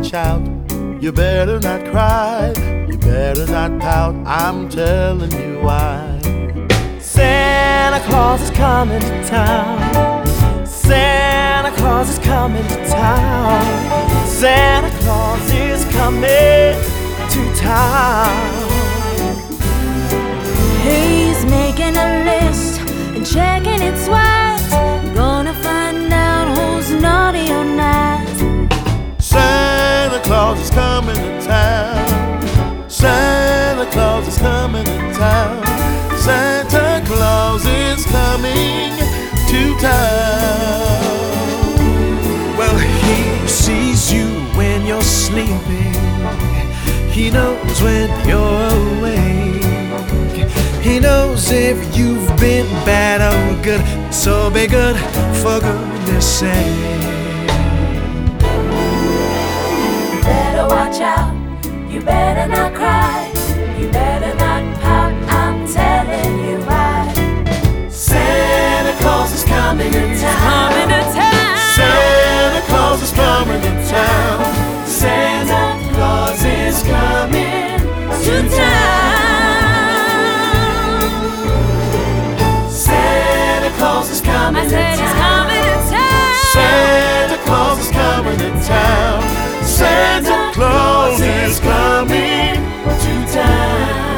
watch out. You better not cry, you better not pout. I'm telling you why. Santa Claus is coming to town. Santa Claus is coming to town. Santa Claus is coming to town. He's making a list and checking it twice. Gonna find out who's naughty or nice. Santa Claus is coming to town. Santa Claus is coming to town. Santa Claus is coming to town. Well, he sees you when you're sleeping. He knows when you're awake. He knows if you've been bad or good. So be good for goodness sake. You better watch out, you better not cry, you better not pout, I'm telling you why. Santa Claus is coming to town. Coming to town. Santa Claus is coming to town. Santa Claus is coming To town. Santa Claus is coming I to said he's town. coming to town. Santa Claus is coming to town. Santa Claus is coming to town.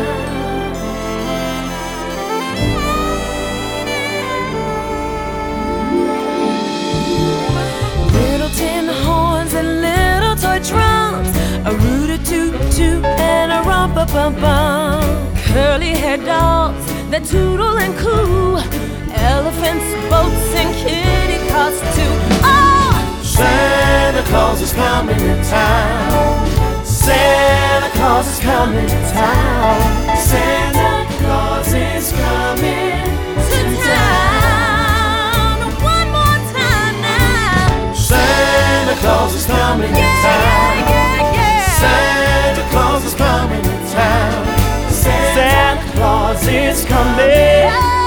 Little tin horns and little toy drums, a root-a-toot-toot and a rumpa-bum-bum. Curly-haired dogs that tootle and coo, elephants, boats, and kitty cats too. Oh! Santa Claus is coming to town. Santa Claus is coming to town. Santa Claus is coming To town. One more time now. Santa Claus is coming to town. Yeah. Santa Claus is coming to town. Santa Claus is coming